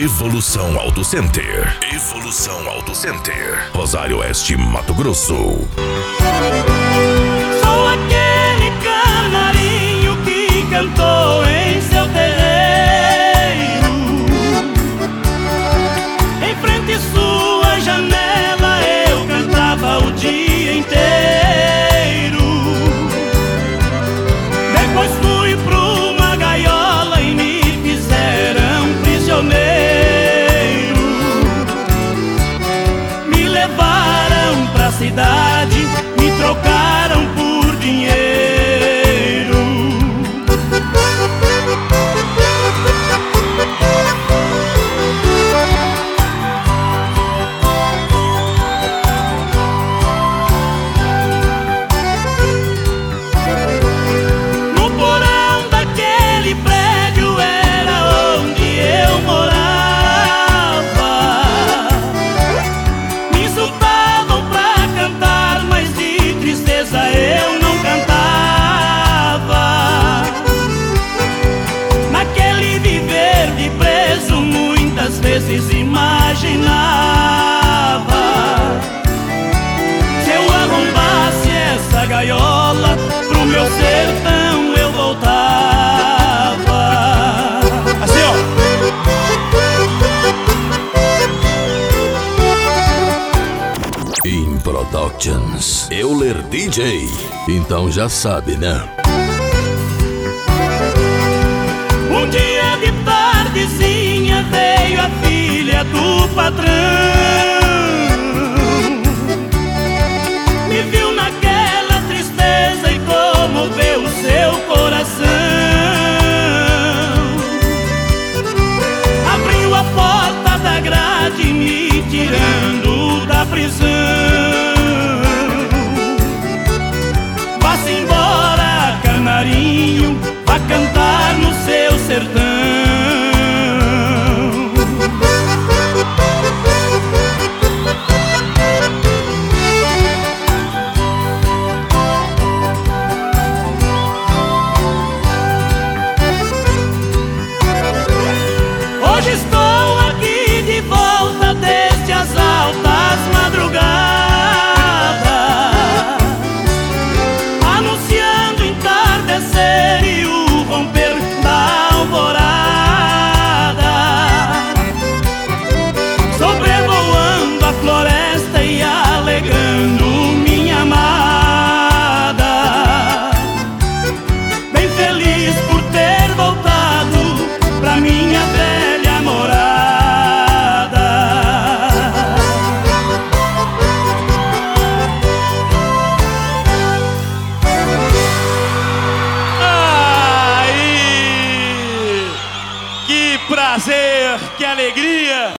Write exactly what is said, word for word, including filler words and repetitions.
Evolução Auto Center. Evolução Auto Center. Rosário Oeste, Mato Grosso. Sou aquele canarinho que cantou em seu terreiro. Em frente à sua janela eu cantava o dia inteiro. Depois fui pra uma gaiola e me fizeram prisioneiro. Me levaram pra cidade, me trocaram por dinheiro. No porão daquele prédio era onde eu morava. Me insultavam pra cantar, mas de tristeza eu não cantava. Naquele viver de preso muitas vezes imaginava: se eu arrombasse essa gaiola, pro meu sertão eu voltava. Assim, ó. In Productions. Euler D J. Então já sabe, né? Um dia de tardezinha veio a filha do patrão. Me viu naquela tristeza e comoveu o seu coração. Abriu a porta da grade me tirando da prisão. Vá-se embora, canarinho, vá cantar no seu sertão. Hoje estou aqui de volta desde as altas madrugadas, anunciando o entardecer e o romper da alvorada, sobrevoando a floresta e alegrando minha amada. Bem feliz por ter voltado pra minha velha morada. Aí! Que prazer, que alegria!